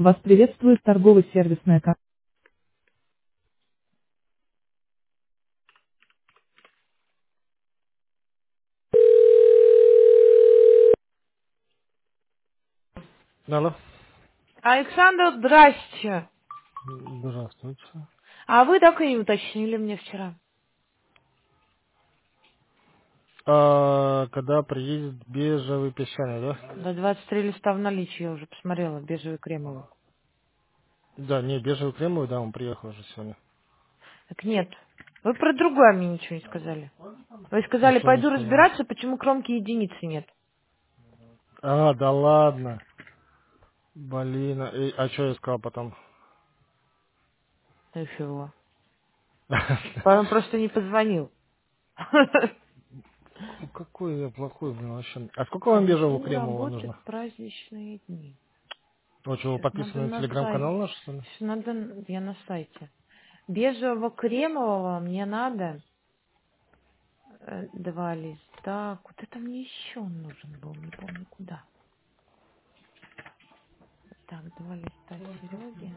Вас приветствует торгово-сервисная компания. Алло. Александр, здрасте. Здравствуйте. А вы так и не уточнили мне вчера. Когда приедет бежевый песчаный, да? До 23 листа в наличии я уже посмотрела, бежевый кремовый. Да, не, бежевый кремовый, да, он приехал уже сегодня. Так нет, вы про другое мне ничего не сказали. Вы А сказали, что мне пойду сказал? разбираться, почему кромки единицы нет. Да ладно. Блин, а что я сказал потом? Ну и чего? Он просто не позвонил. Ну какой я плохой, блин, вообще. А сколько А вам бежевого начну кремового работать нужно? в праздничные дни. Ну что, вы Сейчас надо подписаны на на сайт. телеграм-канал наш, что ли? Сейчас надо, я на сайте. Бежевого кремового мне надо 2 листа. Куда-то мне еще он нужен был, не помню куда. Так, 2 листа Сереги.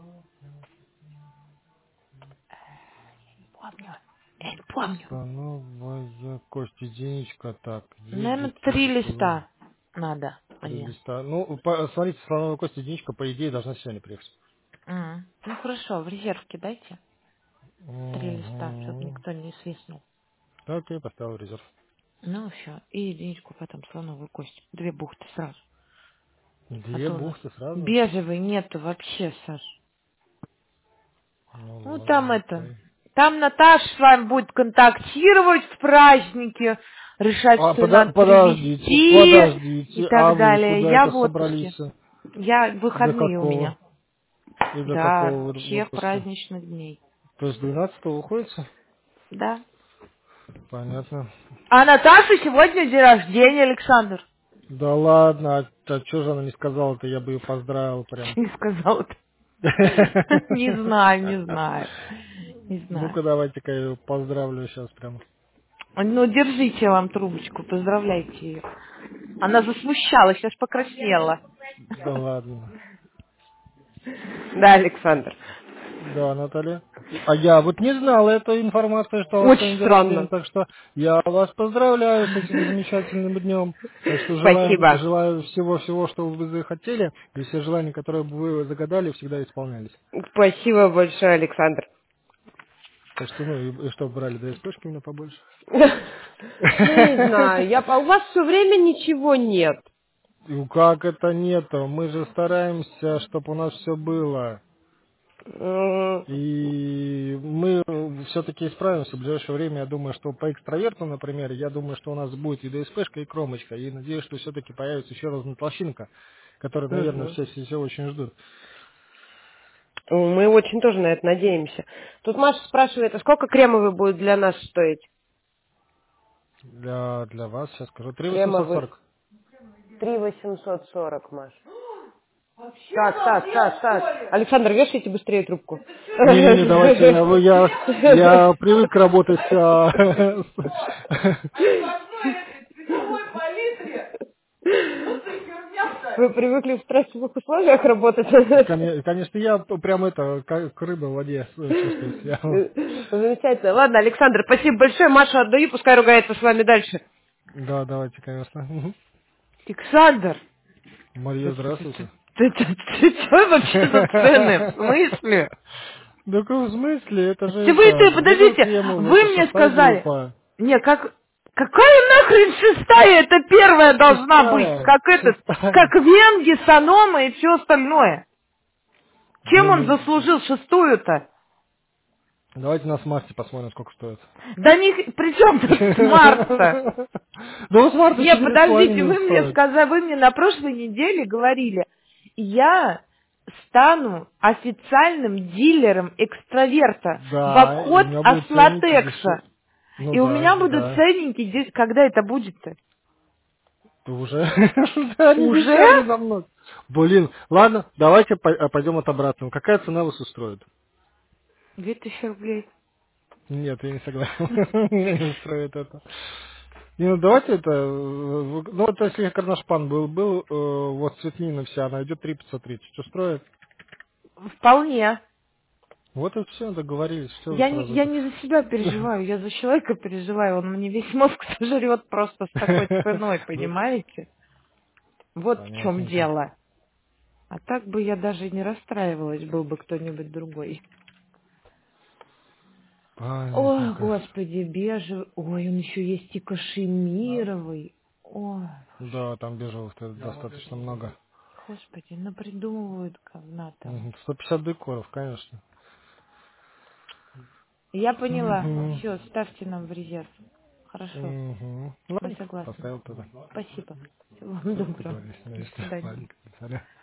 Не помню. Я не помню. Слоновая кость, единичка, так, Наверное, едите 3 листа надо 3 мне. листа. Ну, смотрите, слоновая кость, единичка, по идее, должна сегодня приехать. Ну хорошо, в резерв кидайте. 3 листа, чтобы Угу. никто не свистнул. Окей, поставил резерв. Ну все. И единичку потом слоновую кость. 2 бухты сразу. А Две то у нас бухты сразу? бежевый нету вообще, Саш. Ну Ну там ладно, это. окей. Там Наташа с вами будет контактировать в празднике, решать, что надо привезти и подождите, а так вы далее. куда Я это в отпуске. собрались? Я До выходные у какого? меня. И до Да, какого вы в всех отпуске? праздничных дней. То есть 12-го уходите? Да. Понятно. А Наташа сегодня день рождения, Александр. Да ладно, а что же она не сказала-то, я бы ее поздравил прям. Не сказал. Не знаю, не знаю. Не знаю. Ну-ка, давайте-ка я ее поздравлю сейчас прям. Ну, держите вам трубочку, поздравляйте ее. Она засмущалась, аж покраснела. Да ладно. Да, Александр. Да, Наталья. А я вот не знал этой информации, что у вас Очень сегодня день рождения, странно. так что я вас поздравляю с этим замечательным днем. Так что Спасибо. желаю всего-всего, что вы захотели, и все желания, которые бы вы загадали, всегда исполнялись. Спасибо большое, Александр. Так что, ну, и что, брали ДСПшки у меня побольше? Ну, не знаю, у вас все время ничего нет. Ну, как это нету? Мы же стараемся, чтобы у нас все было. М, И мы все-таки исправимся в ближайшее время. Я думаю, что по экстраверту, например, я думаю, что у нас будет и ДСПшка, и кромочка. И надеюсь, что все-таки появится еще раз толщинка, которую, наверное, мгм. все очень ждут. Мы очень тоже на это надеемся. Тут Маша спрашивает, а сколько кремовый будет для нас стоить? Для вас, сейчас скажу, Кремовый 3840. 3 840, Маш. Так, так. Александр, вешайте быстрее трубку. Не-не-не, давайте, я привык работать Вы привыкли в стрессовых условиях работать? Конечно, я прям это, как рыба в воде чувствую себя. Замечательно. Ладно, Александр, спасибо большое. Машу отдаю, пускай ругается с вами дальше. Да, давайте, конечно. Мгм. Александр, Мария, здравствуйте. ты что вообще за цены? В смысле? Да в смысле? Это же Вы, это, бежевый подождите, кремов, вы это мне шестая сказали, группа. не, какая нахрен шестая? Это первая должна быть, Шестая, как шестая. Венги, Санома и все остальное. Чем Блин, он ну, заслужил шестую-то? давайте на смарте посмотрим, сколько стоит. Да не, при чем тут смарт-то? Да у смарта Не, четыре с подождите, половиной вы мне стоит. сказали, вы мне на прошлой неделе говорили, я стану официальным дилером экстраверта в Да, и у обход меня будут ценники Аслатекса. дешевле. Ну И у да, меня будут да. ценники, когда это будет-то? Уже, да, они Уже? дешевле намного. Блин, ладно, давайте пойдем от обратного. Какая цена вас устроит? 2000 рублей. Нет, я не согласен. Меня не устроит это. Не, ну давайте это, ну вот если карнашпан был, вот цветнина вся, она идет 3 530, устроит? Вполне. Вот и все, договорились, все Я не, сразу я это. не за себя переживаю, я за человека переживаю. Он мне весь мозг сожрет просто с такой ценой, Ну, понимаете? Вот в чем понятненько. дело. А так бы я даже и не расстраивалась, был бы кто-нибудь другой. Ой, Понятненько. господи, бежевый. Ой, он еще есть и кашемировый. Ой, Да, там бежевых достаточно много. господи, напридумывают говна там. 150 декоров, конечно. Я поняла. Угу. Все, ставьте нам в резерв. Хорошо, Угу. мы Ладненько, согласны. поставил тогда. Спасибо. Всего вам доброго. Договорились, До наверное. свидания. Ладненько, царя.